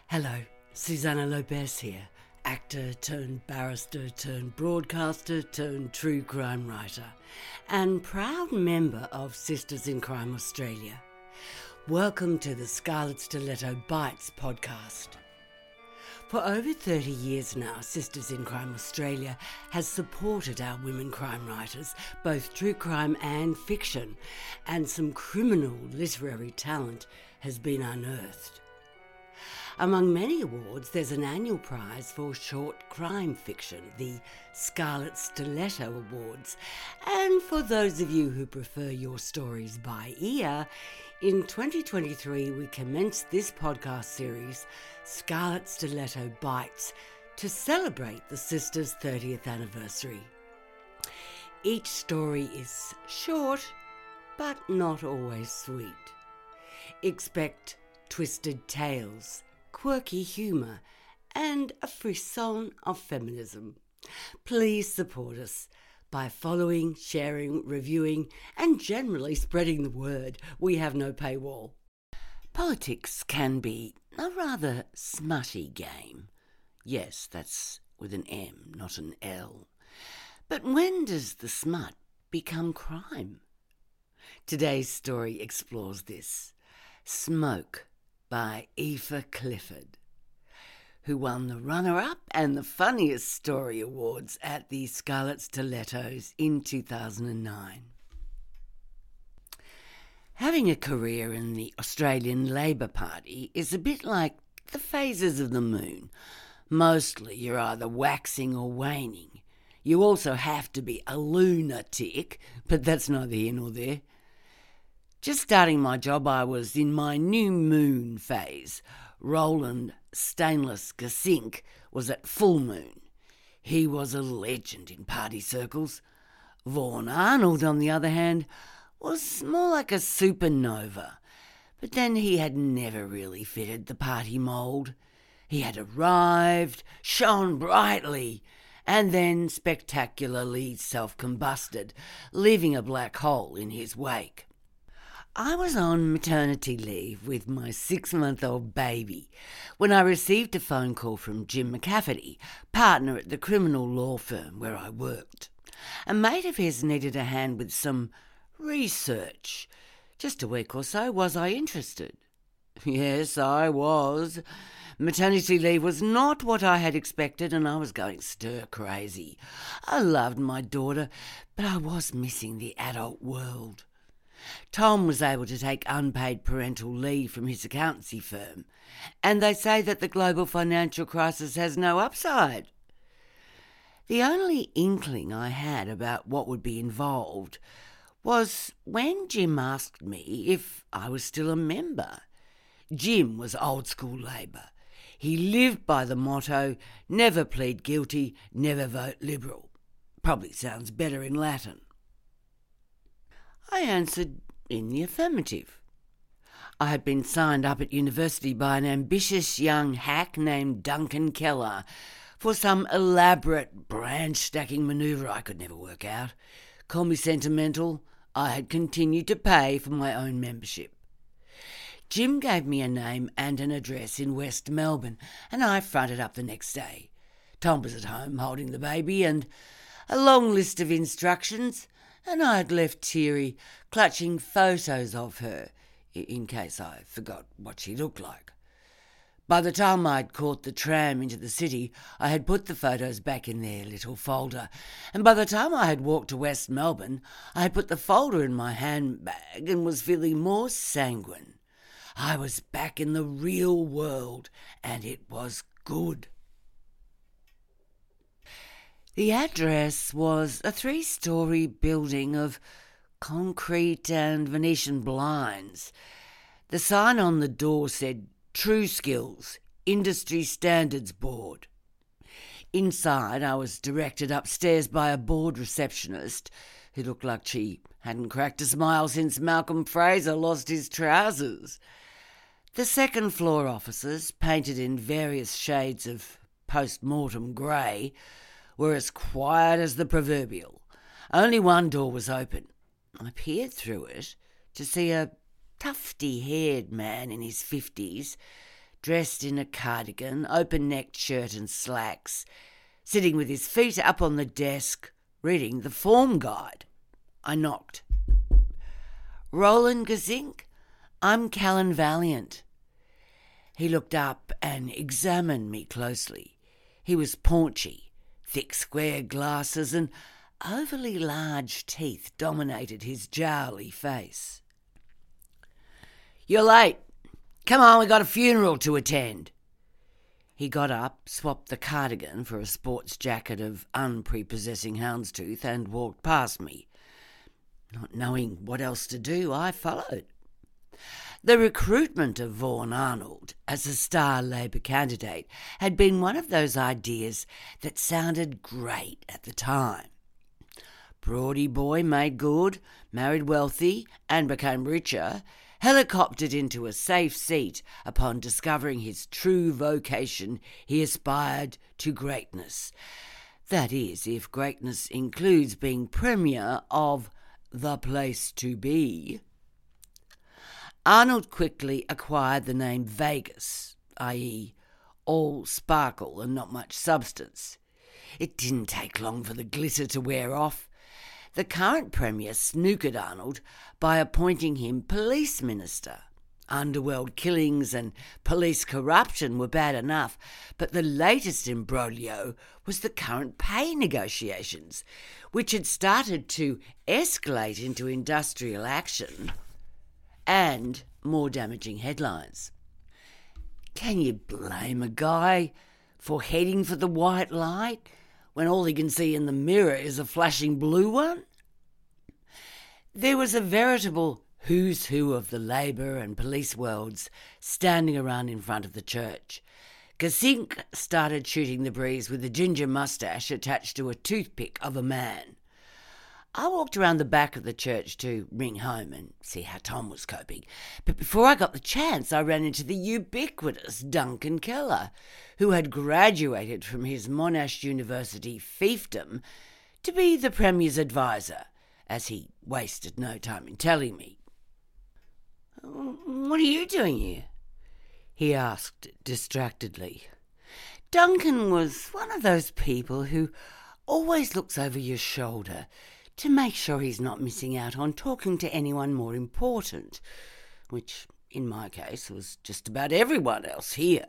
Hello, Susanna Lopez here, actor turned barrister turned broadcaster turned true crime writer, and proud member of Sisters in Crime Australia. Welcome to the Scarlet Stiletto Bites podcast. For over 30 years now, Sisters in Crime Australia has supported our women crime writers, both true crime and fiction, and some criminal literary talent has been unearthed. Among many awards, there's an annual prize for short crime fiction, the Scarlet Stiletto Awards. And for those of you who prefer your stories by ear, in 2023 we commenced this podcast series, Scarlet Stiletto Bites, to celebrate the Sisters' 30th anniversary. Each story is short, but not always sweet. Expect twisted tales, quirky humour, and a frisson of feminism. Please support us by following, sharing, reviewing, and generally spreading the word. We have no paywall. Politics can be a rather smutty game. Yes, that's with an M, not an L. But when does the smut become crime? Today's story explores this. Smoke by Aoife Clifford, who won the runner-up and the funniest story awards at the Scarlet Stilettos in 2009. Having a career in the Australian Labor Party is a bit like the phases of the moon. Mostly you're either waxing or waning. You also have to be a lunatic, but that's neither here nor there. Just starting my job, I was in my new moon phase. Roland Stainless Gasink was at full moon. He was a legend in party circles. Vaughan Arnold, on the other hand, was more like a supernova. But then he had never really fitted the party mould. He had arrived, shone brightly, and then spectacularly self-combusted, leaving a black hole in his wake. I was on maternity leave with my 6-month-old baby when I received a phone call from Jim McCafferty, partner at the criminal law firm where I worked. A mate of his needed a hand with some research. Just a week or so, was I interested? Yes, I was. Maternity leave was not what I had expected, and I was going stir-crazy. I loved my daughter, but I was missing the adult world. Tom was able to take unpaid parental leave from his accountancy firm, and they say that the global financial crisis has no upside. The only inkling I had about what would be involved was when Jim asked me if I was still a member. Jim was old school Labor. He lived by the motto, never plead guilty, never vote Liberal. Probably sounds better in Latin. I answered in the affirmative. I had been signed up at university by an ambitious young hack named Duncan Keller for some elaborate branch-stacking manoeuvre I could never work out. Call me sentimental, I had continued to pay for my own membership. Jim gave me a name and an address in West Melbourne, and I fronted up the next day. Tom was at home holding the baby, and a long list of instructions, and I had left teary, clutching photos of her, in case I forgot what she looked like. By the time I'd caught the tram into the city, I had put the photos back in their little folder, and by the time I had walked to West Melbourne, I had put the folder in my handbag and was feeling more sanguine. I was back in the real world, and it was good. The address was a 3-story building of concrete and Venetian blinds. The sign on the door said, True Skills, Industry Standards Board. Inside, I was directed upstairs by a bored receptionist who looked like she hadn't cracked a smile since Malcolm Fraser lost his trousers. The second-floor offices, painted in various shades of post-mortem grey, were as quiet as the proverbial. Only one door was open. I peered through it to see a tufty-haired man in his 50s dressed in a cardigan, open-necked shirt and slacks, sitting with his feet up on the desk, reading the form guide. I knocked. "Roland Gazink, I'm Callan Valiant." He looked up and examined me closely. He was paunchy. Thick square glasses and overly large teeth dominated his jowly face. "You're late. Come on, we got a funeral to attend." He got up, swapped the cardigan for a sports jacket of unprepossessing houndstooth and walked past me. Not knowing what else to do, I followed. The recruitment of Vaughan Arnold as a star Labor candidate had been one of those ideas that sounded great at the time. Broady boy made good, married wealthy, and became richer, helicoptered into a safe seat upon discovering his true vocation. He aspired to greatness. That is, if greatness includes being premier of the place to be. Arnold quickly acquired the name Vegas, i.e. all sparkle and not much substance. It didn't take long for the glitter to wear off. The current Premier snookered Arnold by appointing him police minister. Underworld killings and police corruption were bad enough, but the latest imbroglio was the current pay negotiations, which had started to escalate into industrial action and more damaging headlines. Can you blame a guy for heading for the white light when all he can see in the mirror is a flashing blue one? There was a veritable who's who of the Labor and police worlds standing around in front of the church. Gazink started shooting the breeze with a ginger moustache attached to a toothpick of a man. I walked around the back of the church to ring home and see how Tom was coping. But before I got the chance, I ran into the ubiquitous Duncan Keller, who had graduated from his Monash University fiefdom to be the Premier's advisor, as he wasted no time in telling me. "What are you doing here?" he asked distractedly. Duncan was one of those people who always looks over your shoulder to make sure he's not missing out on talking to anyone more important, which, in my case, was just about everyone else here.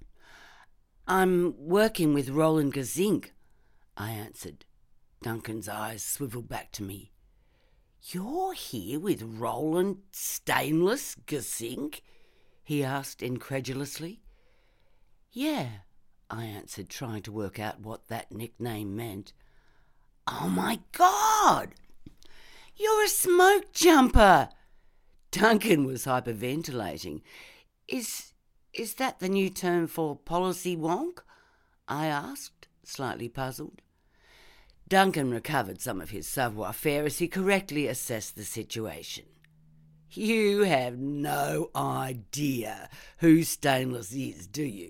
"I'm working with Roland Gazink," I answered. Duncan's eyes swiveled back to me. "You're here with Roland Stainless Gazink?" he asked incredulously. "Yeah," I answered, trying to work out what that nickname meant. "Oh my God! You're a smoke jumper!" Duncan was hyperventilating. Is that the new term for policy wonk?" I asked, slightly puzzled. Duncan recovered some of his savoir-faire as he correctly assessed the situation. "You have no idea who Stainless is, do you?"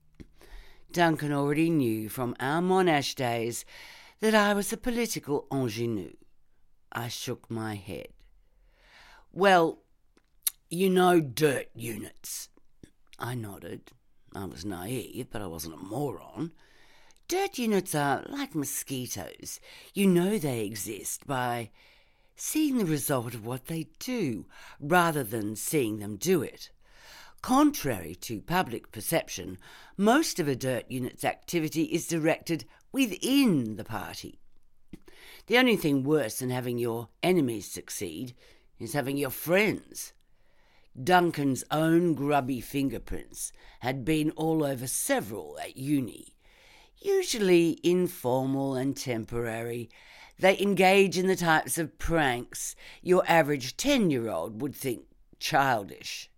Duncan already knew from our Monash days that I was a political ingenue. I shook my head. "Well, you know dirt units." I nodded. I was naive, but I wasn't a moron. Dirt units are like mosquitoes. You know they exist by seeing the result of what they do, rather than seeing them do it. Contrary to public perception, most of a dirt unit's activity is directed within the party. The only thing worse than having your enemies succeed is having your friends. Duncan's own grubby fingerprints had been all over several at uni. Usually informal and temporary, they engage in the types of pranks your average 10-year-old would think childish.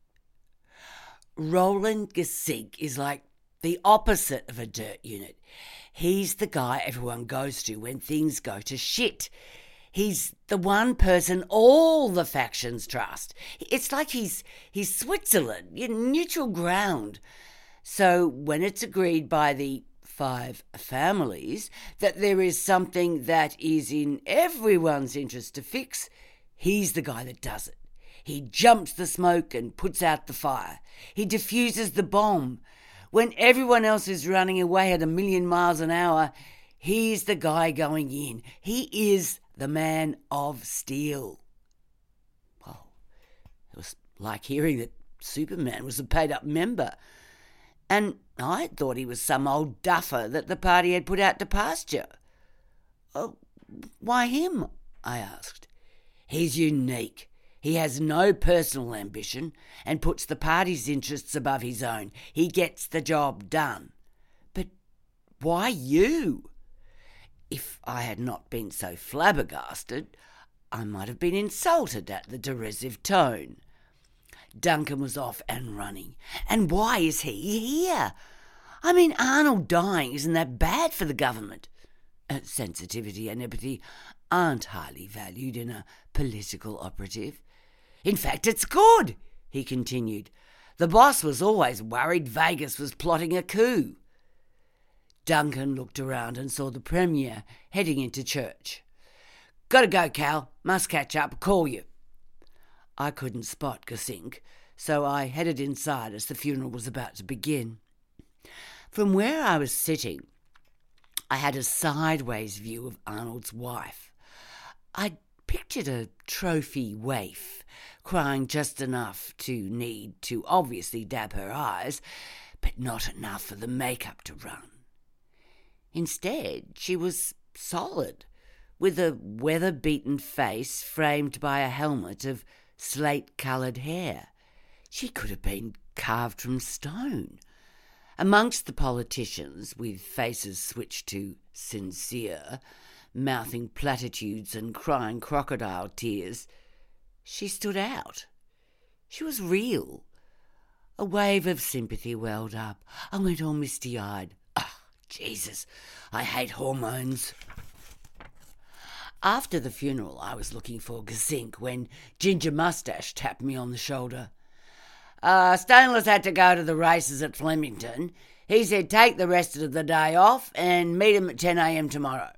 Roland Gazink is like the opposite of a dirt unit. He's the guy everyone goes to when things go to shit. He's the one person all the factions trust. It's like he's Switzerland, neutral ground. So when it's agreed by the 5 families that there is something that is in everyone's interest to fix, he's the guy that does it. He jumps the smoke and puts out the fire. He diffuses the bomb. When everyone else is running away at 1,000,000 miles an hour, he's the guy going in. He is the Man of Steel. Well, it was like hearing that Superman was a paid-up member. And I thought he was some old duffer that the party had put out to pasture. Oh, why him? I asked. He's unique. He has no personal ambition and puts the party's interests above his own. He gets the job done. But why you? If I had not been so flabbergasted, I might have been insulted at the derisive tone. Duncan was off and running. And why is he here? I mean, Arnold dying isn't that bad for the government. Sensitivity and empathy aren't highly valued in a political operative. In fact, it's good, he continued. The boss was always worried Vegas was plotting a coup. Duncan looked around and saw the Premier heading into church. Gotta go, Cal. Must catch up. Call you. I couldn't spot Gesink, so I headed inside as the funeral was about to begin. From where I was sitting, I had a sideways view of Arnold's wife. I'd pictured a trophy waif, crying just enough to need to obviously dab her eyes, but not enough for the makeup to run. Instead, she was solid, with a weather-beaten face framed by a helmet of slate-coloured hair. She could have been carved from stone. Amongst the politicians, with faces switched to sincere, mouthing platitudes and crying crocodile tears, she stood out. She was real. A wave of sympathy welled up. I went all misty-eyed. Jesus, I hate hormones. After the funeral, I was looking for Gesink when Ginger Moustache tapped me on the shoulder. Stainless had to go to the races at Flemington. He said take the rest of the day off and meet him at 10 a.m. tomorrow.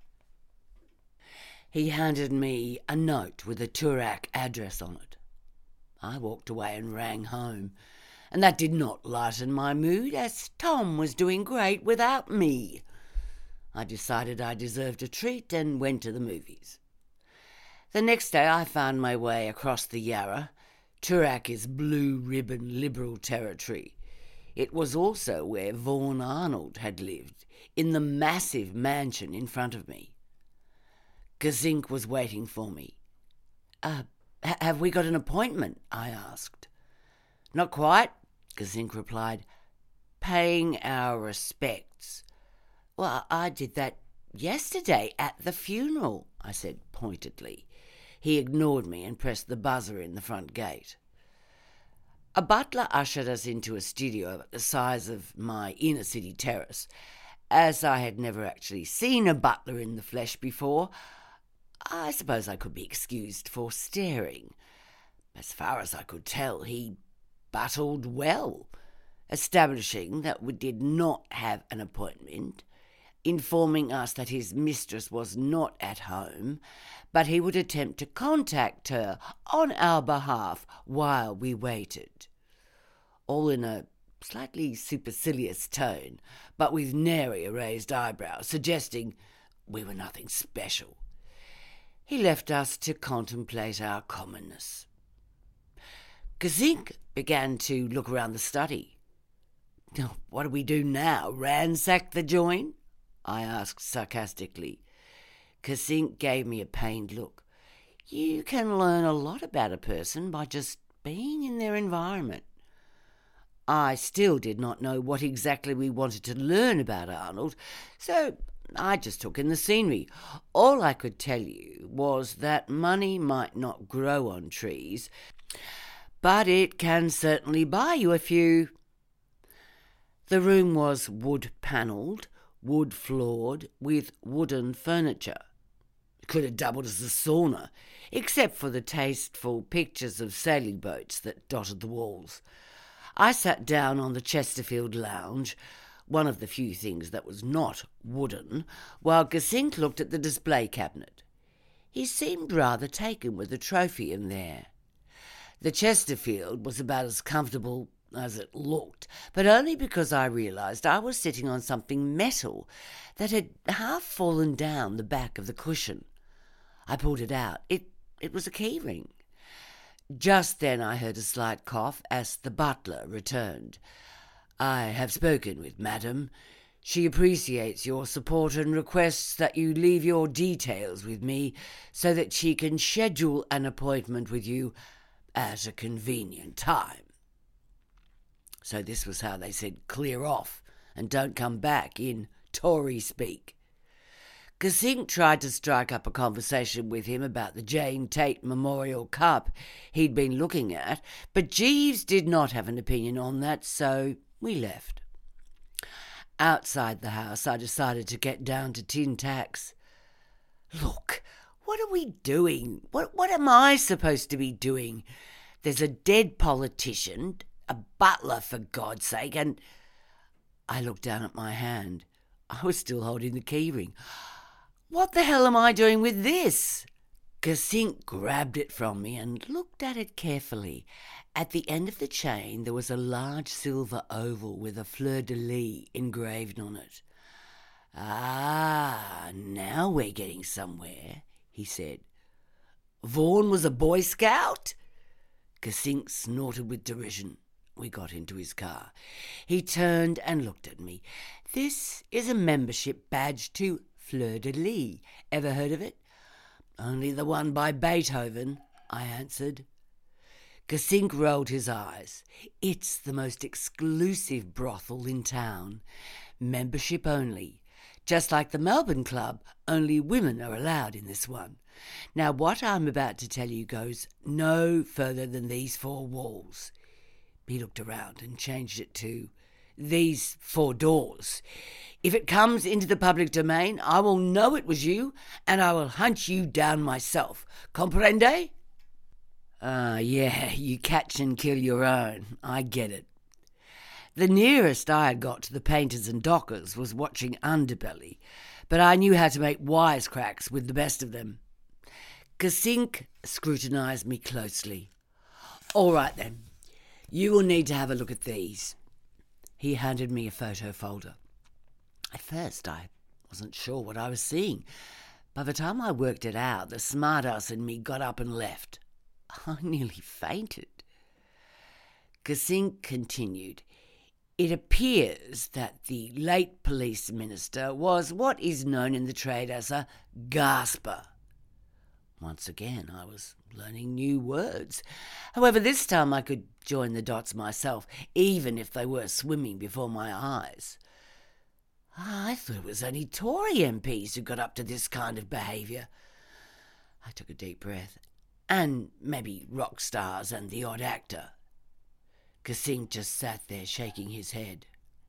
He handed me a note with a Toorak address on it. I walked away and rang home, and that did not lighten my mood, as Tom was doing great without me. I decided I deserved a treat and went to the movies. The next day I found my way across the Yarra. Toorak is blue ribbon Liberal territory. It was also where Vaughan Arnold had lived, in the massive mansion in front of me. Gesink was waiting for me. Have we got an appointment? I asked. Not quite, Gesink replied. Paying our respects. Well, I did that yesterday at the funeral, I said pointedly. He ignored me and pressed the buzzer in the front gate. A butler ushered us into a studio the size of my inner city terrace. As I had never actually seen a butler in the flesh before, I suppose I could be excused for staring. As far as I could tell, he buttled well, establishing that we did not have an appointment, informing us that his mistress was not at home, but he would attempt to contact her on our behalf while we waited. All in a slightly supercilious tone, but with nary a raised eyebrow, suggesting we were nothing special. He left us to contemplate our commonness. Gesink began to look around the study. What do we do now, ransack the joint? I asked sarcastically. Gesink gave me a pained look. You can learn a lot about a person by just being in their environment. I still did not know what exactly we wanted to learn about Arnold, so I just took in the scenery. All I could tell you was that money might not grow on trees, but it can certainly buy you a few. The room was wood-panelled, wood-floored, with wooden furniture. It could have doubled as a sauna, except for the tasteful pictures of sailing boats that dotted the walls. I sat down on the Chesterfield lounge, one of the few things that was not wooden, while Gesink looked at the display cabinet. He seemed rather taken with the trophy in there. The Chesterfield was about as comfortable as it looked, but only because I realised I was sitting on something metal that had half fallen down the back of the cushion. I pulled it out. It was a keyring. Just then I heard a slight cough as the butler returned. "I have spoken with Madam. She appreciates your support and requests that you leave your details with me so that she can schedule an appointment with you at a convenient time." So this was how they said clear off and don't come back in Tory speak. Kasink tried to strike up a conversation with him about the Jane Tate Memorial Cup he'd been looking at, but Jeeves did not have an opinion on that, so we left. Outside the house, I decided to get down to tin tacks. Look, what are we doing? What am I supposed to be doing? There's a dead politician, a butler for God's sake, and I looked down at my hand. I was still holding the keyring. What the hell am I doing with this? Kasink grabbed it from me and looked at it carefully. At the end of the chain there was a large silver oval with a fleur-de-lis engraved on it. "Ah, now we're getting somewhere," he said. "Vaughan was a Boy Scout?" Kasink snorted with derision. We got into his car. He turned and looked at me. "This is a membership badge to Fleur-de-Lis. Ever heard of it?" "Only the one by Beethoven," I answered. Kasink rolled his eyes. "It's the most exclusive brothel in town. Membership only. Just like the Melbourne Club, only women are allowed in this one. Now what I'm about to tell you goes no further than these 4 walls." He looked around and changed it to "these 4 doors. If it comes into the public domain, I will know it was you, and I will hunt you down myself. Comprende?" Yeah, you catch and kill your own. I get it. The nearest I had got to the painters and dockers was watching Underbelly, but I knew how to make wisecracks with the best of them. Kasink scrutinised me closely. "All right then, you will need to have a look at these." He handed me a photo folder. At first I wasn't sure what I was seeing. By the time I worked it out, the smartass in me got up and left. I nearly fainted. Kasink continued. "It appears that the late police minister was what is known in the trade as a gasper." Once again, I was learning new words. However, this time I could join the dots myself, even if they were swimming before my eyes. I thought it was only Tory MPs who got up to this kind of behaviour. I took a deep breath. And maybe rock stars and the odd actor. Kasink just sat there shaking his head.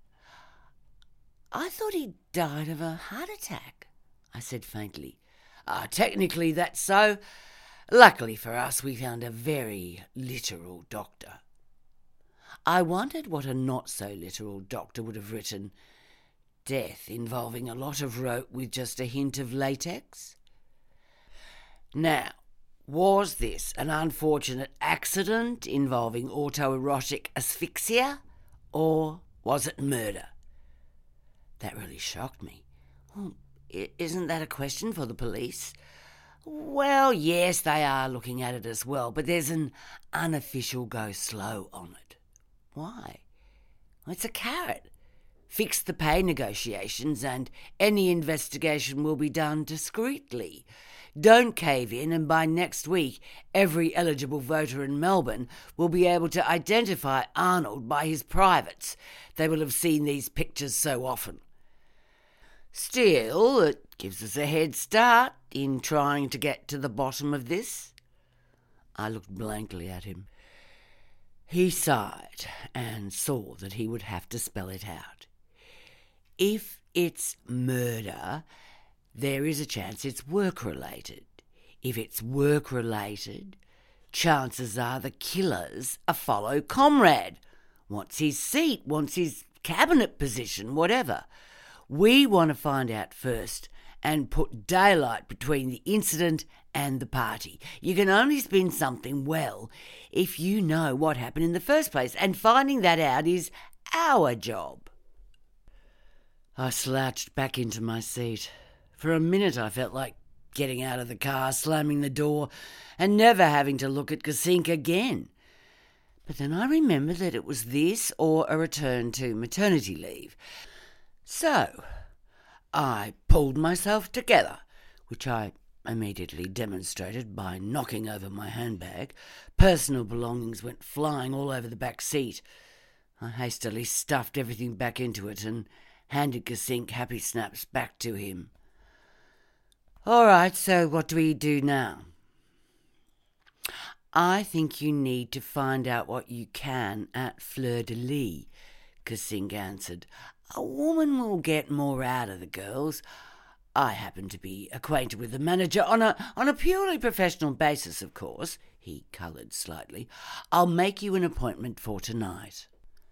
"I thought he died of a heart attack," I said faintly. Technically that's so. Luckily for us, we found a very literal doctor." I wondered what a not-so-literal doctor would have written. Death involving a lot of rope with just a hint of latex? Now, was this an unfortunate accident involving autoerotic asphyxia, or was it murder? That really shocked me. Well, isn't that a question for the police? Well, yes, they are looking at it as well, but there's an unofficial go slow on it. Why? Well, it's a carrot. Fix the pay negotiations and any investigation will be done discreetly. Don't cave in, and by next week every eligible voter in Melbourne will be able to identify Arnold by his privates. They will have seen these pictures so often. Still, it gives us a head start in trying to get to the bottom of this." I looked blankly at him. He sighed and saw that he would have to spell it out. If it's murder, there is a chance it's work-related. If it's work-related, chances are the killer's a fellow comrade. Wants his seat, wants his cabinet position, whatever. We want to find out first and put daylight between the incident and the party. You can only spin something well if you know what happened in the first place, and finding that out is our job." I slouched back into my seat. For a minute I felt like getting out of the car, slamming the door, and never having to look at Kasinka again. But then I remembered that it was this or a return to maternity leave. So I pulled myself together, which I immediately demonstrated by knocking over my handbag. Personal belongings went flying all over the back seat. I hastily stuffed everything back into it and handed Kasink happy snaps back to him. "All right, so what do we do now?" "I think you need to find out what you can at Fleur de Lis," Kasink answered. "A woman will get more out of the girls. I happen to be acquainted with the manager on a purely professional basis, of course." He coloured slightly. "I'll make you an appointment for tonight."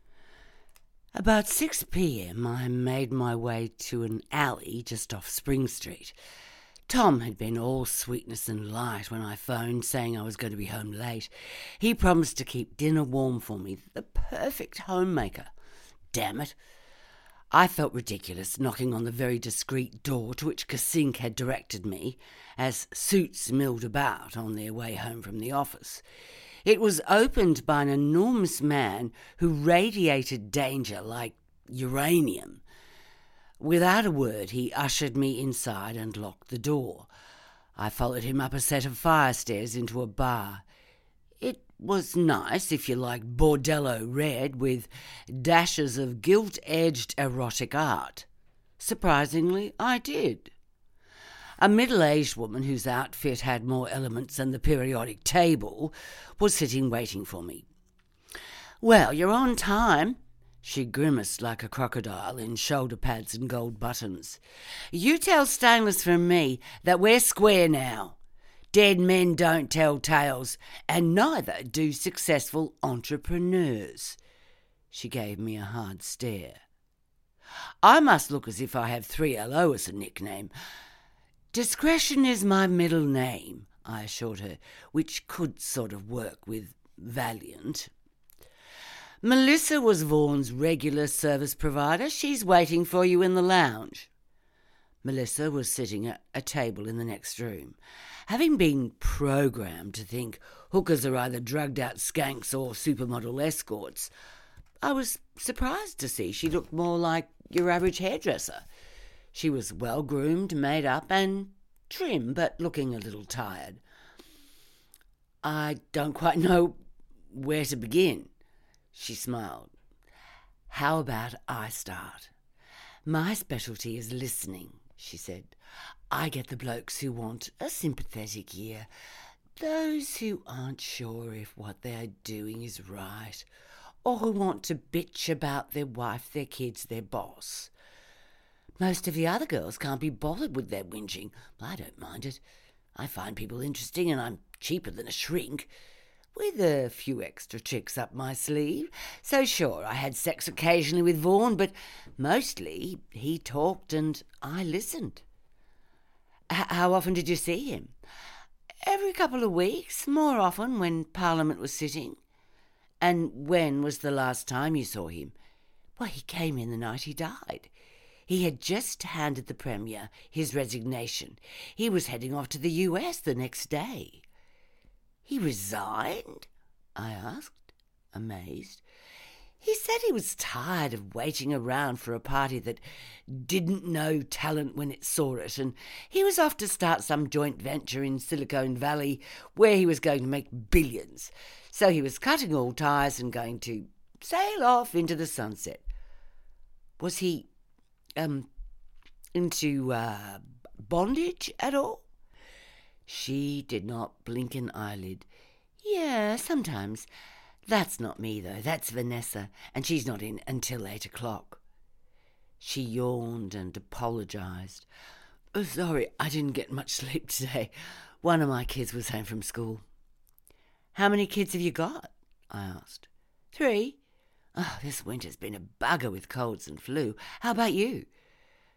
About 6 p.m. I made my way to an alley just off Spring Street. Tom had been all sweetness and light when I phoned saying I was going to be home late. He promised to keep dinner warm for me, the perfect homemaker. Damn it. I felt ridiculous knocking on the very discreet door to which Kasink had directed me, as suits milled about on their way home from the office. It was opened by an enormous man who radiated danger like uranium. Without a word, he ushered me inside and locked the door. I followed him up a set of fire stairs into a bar. It was nice, if you like bordello red, with dashes of gilt-edged erotic art. Surprisingly, I did. A middle-aged woman whose outfit had more elements than the periodic table was sitting waiting for me. "Well, you're on time." She grimaced like a crocodile in shoulder pads and gold buttons. "You tell Stainless from me that we're square now. Dead men don't tell tales, and neither do successful entrepreneurs." She gave me a hard stare. "I must look as if I have 3LO as a nickname." "Discretion is my middle name," I assured her, which could sort of work with Valiant. "Melissa was Vaughan's regular service provider. She's waiting for you in the lounge." Melissa was sitting at a table in the next room. Having been programmed to think hookers are either drugged-out skanks or supermodel escorts, I was surprised to see she looked more like your average hairdresser. She was well-groomed, made up and trim, but looking a little tired. "I don't quite know where to begin." She smiled. "How about I start? My specialty is listening," she said. "I get the blokes who want a sympathetic ear, those who aren't sure if what they're doing is right, or who want to bitch about their wife, their kids, their boss. Most of the other girls can't be bothered with their whinging. I don't mind it. I find people interesting and I'm cheaper than a shrink, with a few extra tricks up my sleeve. So sure, I had sex occasionally with Vaughan, but mostly he talked and I listened." "How often did you see him?" "Every couple of weeks, more often when Parliament was sitting." "And when was the last time you saw him?" "Well, he came in the night he died. He had just handed the Premier his resignation. He was heading off to the US the next day." "He resigned?" I asked, amazed. "He said he was tired of waiting around for a party that didn't know talent when it saw it, and he was off to start some joint venture in Silicon Valley where he was going to make billions. So he was cutting all ties and going to sail off into the sunset." "Was he into bondage at all?" She did not blink an eyelid. "Yeah, sometimes. That's not me, though. That's Vanessa, and she's not in until 8 o'clock. She yawned and apologised. "Oh, sorry, I didn't get much sleep today. One of my kids was home from school." "How many kids have you got?" I asked. 3. "Oh, this winter's been a bugger with colds and flu. How about you?"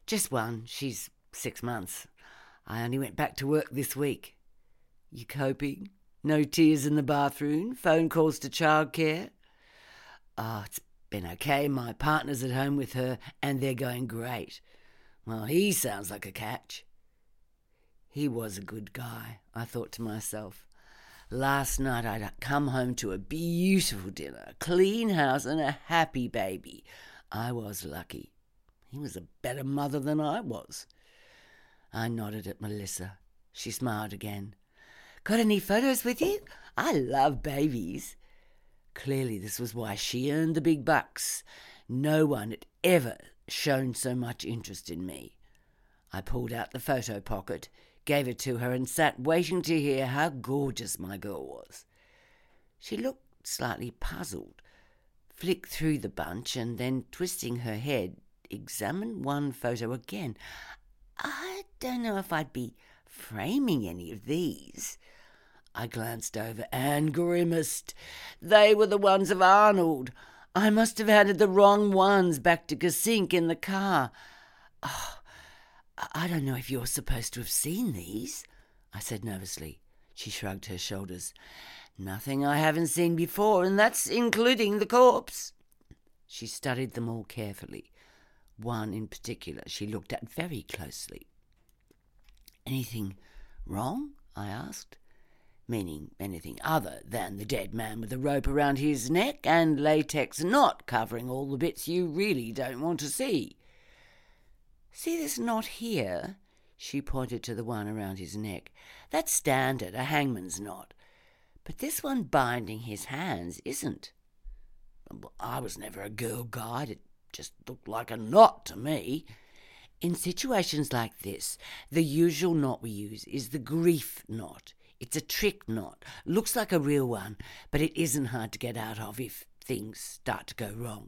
Just one. She's 6 months. I only went back to work this week. You coping? No tears in the bathroom? Phone calls to childcare? Oh, it's been okay. My partner's at home with her and they're going great. Well, he sounds like a catch. He was a good guy, I thought to myself. Last night I'd come home to a beautiful dinner, a clean house and a happy baby. I was lucky. He was a better mother than I was. I nodded at Melissa. She smiled again. Got any photos with you? I love babies. Clearly this was why she earned the big bucks. No one had ever shown so much interest in me. I pulled out the photo pocket, gave it to her and sat waiting to hear how gorgeous my girl was. She looked slightly puzzled, flicked through the bunch and then, twisting her head, examined one photo again. I don't know if I'd be framing any of these. I glanced over and grimaced. They were the ones of Arnold. I must have handed the wrong ones back to Kasink in the car. Oh, I don't know if you're supposed to have seen these, I said nervously. She shrugged her shoulders. Nothing I haven't seen before, and that's including the corpse. She studied them all carefully. One in particular she looked at very closely. Anything wrong? I asked. Meaning anything other than the dead man with a rope around his neck and latex knot covering all the bits you really don't want to see. See this knot here? She pointed to the one around his neck. That's standard, a hangman's knot. But this one binding his hands isn't. I was never a girl guide. It just looked like a knot to me. In situations like this, the usual knot we use is the grief knot. It's a trick knot. Looks like a real one, but it isn't hard to get out of if things start to go wrong.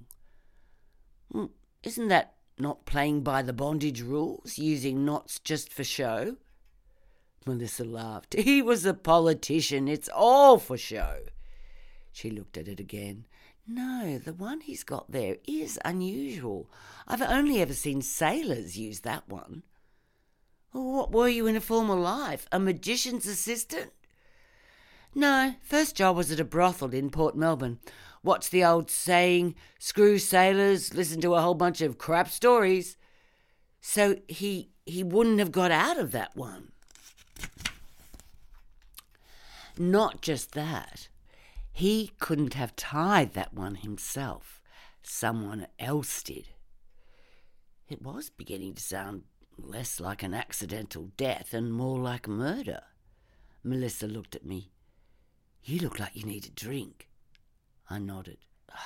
Isn't that not playing by the bondage rules, using knots just for show? Melissa laughed. He was a politician. It's all for show. She looked at it again. No, the one he's got there is unusual. I've only ever seen sailors use that one. What were you in a former life? A magician's assistant? No, first job was at a brothel in Port Melbourne. What's the old saying? Screw sailors, listen to a whole bunch of crap stories. So he wouldn't have got out of that one. Not just that. He couldn't have tied that one himself. Someone else did. It was beginning to sound less like an accidental death and more like murder. Melissa looked at me. You look like you need a drink. I nodded.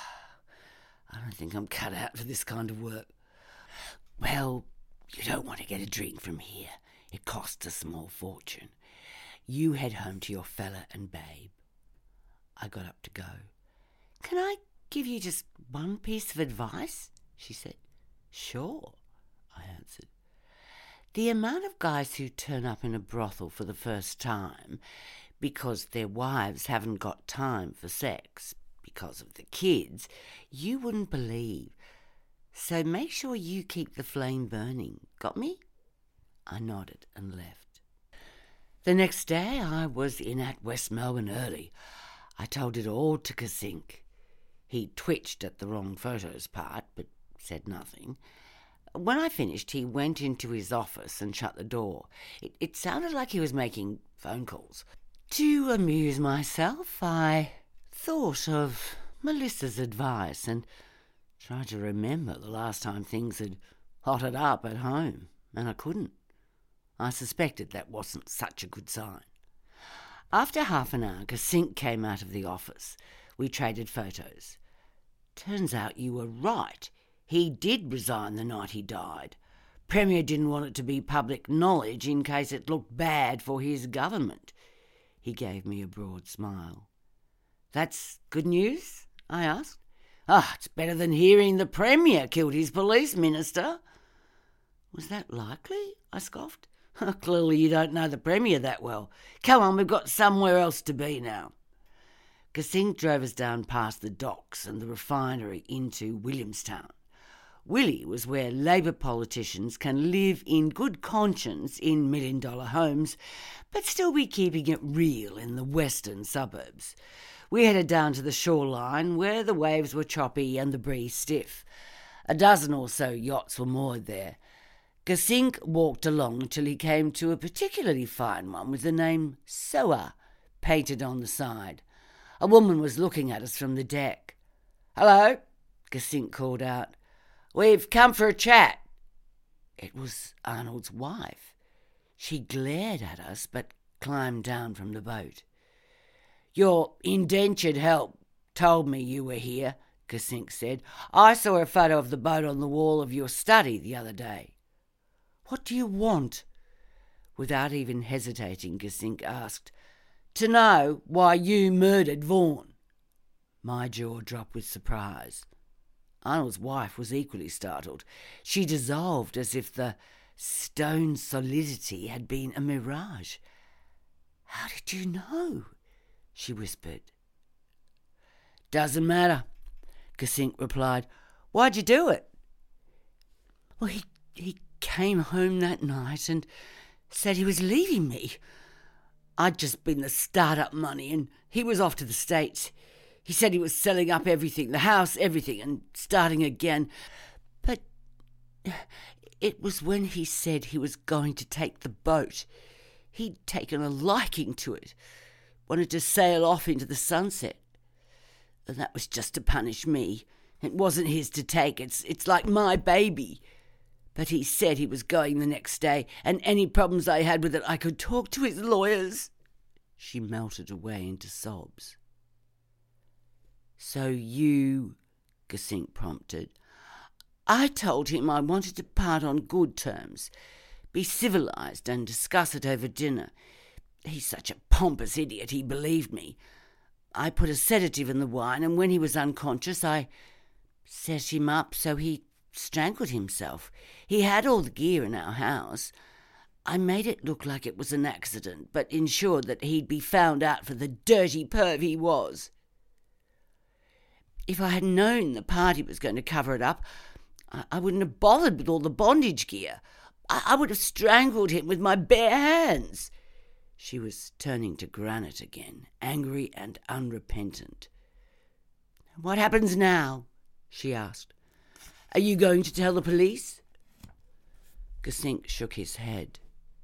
I don't think I'm cut out for this kind of work. Well, you don't want to get a drink from here. It costs a small fortune. You head home to your fella and babe. I got up to go. Can I give you just one piece of advice? She said. Sure, I answered. The amount of guys who turn up in a brothel for the first time because their wives haven't got time for sex because of the kids, you wouldn't believe. So make sure you keep the flame burning. Got me? I nodded and left. The next day I was in at West Melbourne early. I told it all to Kasink. He twitched at the wrong photos part, but said nothing. When I finished, he went into his office and shut the door. It sounded like he was making phone calls. To amuse myself, I thought of Melissa's advice and tried to remember the last time things had hotted up at home, and I couldn't. I suspected that wasn't such a good sign. After half an hour, Kasink came out of the office. We traded photos. Turns out you were right. He did resign the night he died. Premier didn't want it to be public knowledge in case it looked bad for his government. He gave me a broad smile. That's good news? I asked. It's better than hearing the Premier killed his police minister. Was that likely? I scoffed. Clearly you don't know the Premier that well. Come on, we've got somewhere else to be now. Kasink drove us down past the docks and the refinery into Williamstown. Willie was where Labor politicians can live in good conscience in million-dollar homes, but still be keeping it real in the western suburbs. We headed down to the shoreline where the waves were choppy and the breeze stiff. A dozen or so yachts were moored there. Gesink walked along till he came to a particularly fine one with the name Soa painted on the side. A woman was looking at us from the deck. "Hello," Gesink called out. "We've come for a chat." It was Arnold's wife. She glared at us but climbed down from the boat. "Your indentured help told me you were here," Gesink said. "I saw a photo of the boat on the wall of your study the other day." "What do you want?" Without even hesitating, Gesink asked, "To know why you murdered Vaughan." My jaw dropped with surprise. Arnold's wife was equally startled. She dissolved as if the stone solidity had been a mirage. "How did you know?" she whispered. "Doesn't matter," Gesink replied. "Why'd you do it?" "Well, he came home that night and said he was leaving me. I'd just been the start-up money and he was off to the States. He said he was selling up everything, the house, everything, and starting again. But it was when he said he was going to take the boat. He'd taken a liking to it, wanted to sail off into the sunset. And that was just to punish me. It wasn't his to take. It's like my baby. But he said he was going the next day, and any problems I had with it, I could talk to his lawyers." She melted away into sobs. "So you," Gesink prompted. "I told him I wanted to part on good terms, be civilised and discuss it over dinner. He's such a pompous idiot, he believed me. I put a sedative in the wine, and when he was unconscious, I set him up so he strangled himself. He had all the gear in our house. I made it look like it was an accident, but ensured that he'd be found out for the dirty perv he was. If I had known the party was going to cover it up, I wouldn't have bothered with all the bondage gear. I would have strangled him with my bare hands." She was turning to granite again, angry and unrepentant. "What happens now?" she asked. "Are you going to tell the police?" Gesink shook his head.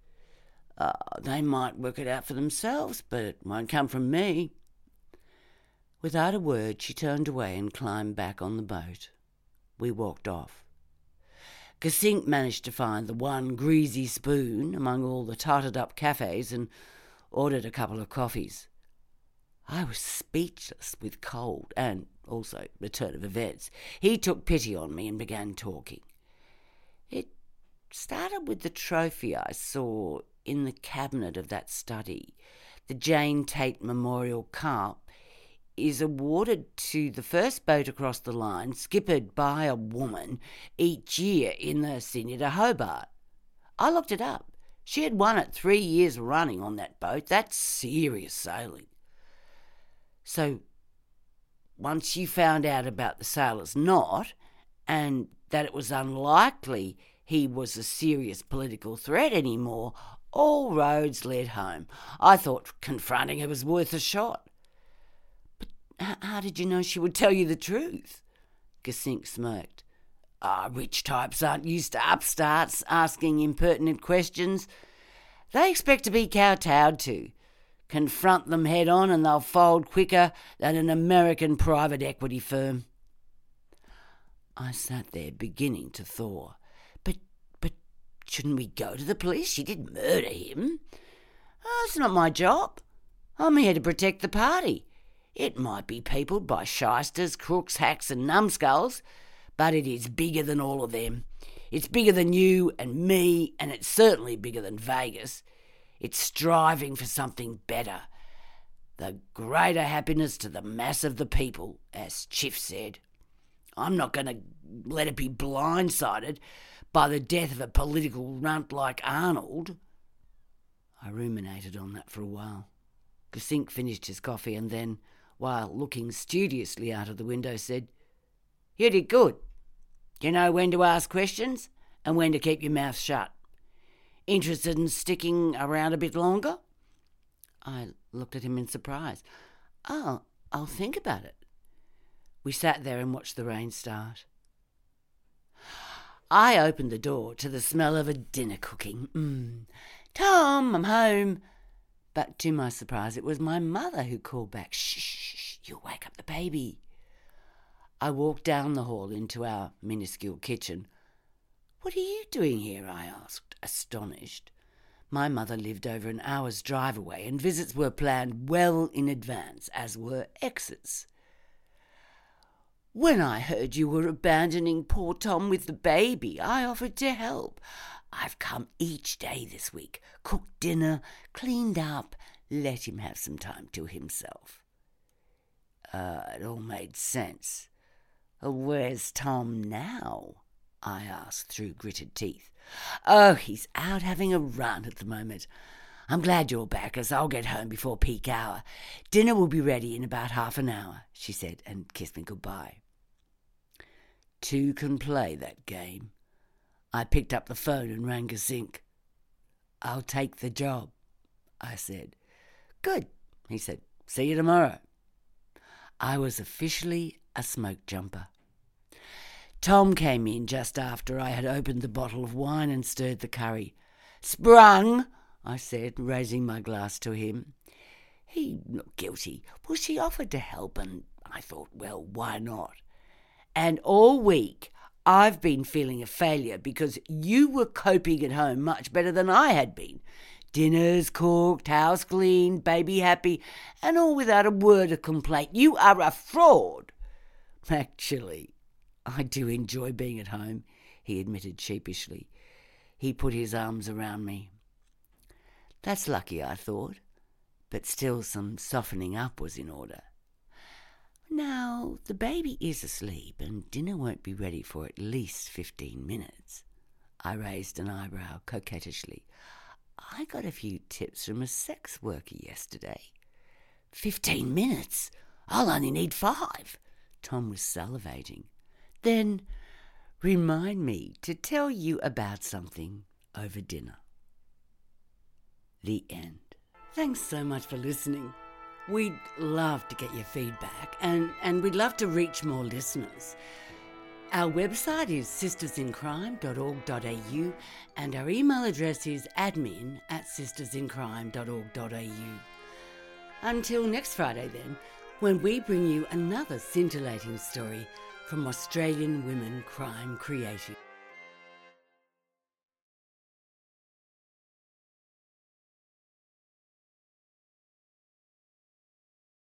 They might work it out for themselves, but it won't come from me." Without a word, she turned away and climbed back on the boat. We walked off. Gesink managed to find the one greasy spoon among all the totted-up cafes and ordered a couple of coffees. I was speechless with cold and also the turn of events. He took pity on me and began talking. It started with the trophy I saw in the cabinet of that study. The Jane Tate Memorial Cup is awarded to the first boat across the line, skippered by a woman, each year in the Sydney to Hobart. I looked it up. She had won it 3 years running on that boat. That's serious sailing. So once you found out about the sailor's knot and that it was unlikely he was a serious political threat anymore, all roads led home. I thought confronting her was worth a shot. "But how did you know she would tell you the truth?" Gesink smirked. Rich types aren't used to upstarts asking impertinent questions. They expect to be kowtowed to. Confront them head on and they'll fold quicker than an American private equity firm. I sat there beginning to thaw. But shouldn't we go to the police? She did murder him. It's not my job. I'm here to protect the party. It might be peopled by shysters, crooks, hacks and numbskulls, but it is bigger than all of them. It's bigger than you and me, and it's certainly bigger than Vegas. It's striving for something better. The greater happiness to the mass of the people, as Chiff said. I'm not going to let it be blindsided by the death of a political runt like Arnold. I ruminated on that for a while. Gesink finished his coffee and then, while looking studiously out of the window, said, "You did good. You know when to ask questions and when to keep your mouth shut. Interested in sticking around a bit longer?" I looked at him in surprise. "Oh, I'll think about it." We sat there and watched the rain start. I opened the door to the smell of a dinner cooking. "Tom, I'm home." But to my surprise, it was my mother who called back, "Shh, you'll wake up the baby." I walked down the hall into our minuscule kitchen. "What are you doing here?" I asked, astonished. My mother lived over an hour's drive away, and visits were planned well in advance, as were exits. "When I heard you were abandoning poor Tom with the baby, I offered to help. I've come each day this week, cooked dinner, cleaned up, let him have some time to himself." It all made sense. "Where's Tom now?" I asked through gritted teeth. "Oh, he's out having a run at the moment. I'm glad you're back, as I'll get home before peak hour. Dinner will be ready in about half an hour," she said, and kissed me goodbye. Two can play that game. I picked up the phone and rang a zinc. "I'll take the job," I said. "Good," he said. "See you tomorrow." I was officially a smoke jumper. Tom came in just after I had opened the bottle of wine and stirred the curry. "Sprung," I said, raising my glass to him. He looked guilty. Well, she offered to help, and I thought, well, why not? "And all week I've been feeling a failure because you were coping at home much better than I had been. Dinners cooked, house cleaned, baby happy, and all without a word of complaint. You are a fraud." "Actually, I do enjoy being at home," he admitted sheepishly. He put his arms around me. That's lucky, I thought, but still some softening up was in order. "Now, the baby is asleep and dinner won't be ready for at least 15 minutes. I raised an eyebrow coquettishly. "I got a few tips from a sex worker yesterday." 15 minutes? I'll only need 5. Tom was salivating. "Then remind me to tell you about something over dinner." The end. Thanks so much for listening. We'd love to get your feedback and we'd love to reach more listeners. Our website is sistersincrime.org.au and our email address is admin@sistersincrime.org.au. Until next Friday then, when we bring you another scintillating story from Australian women crime creative.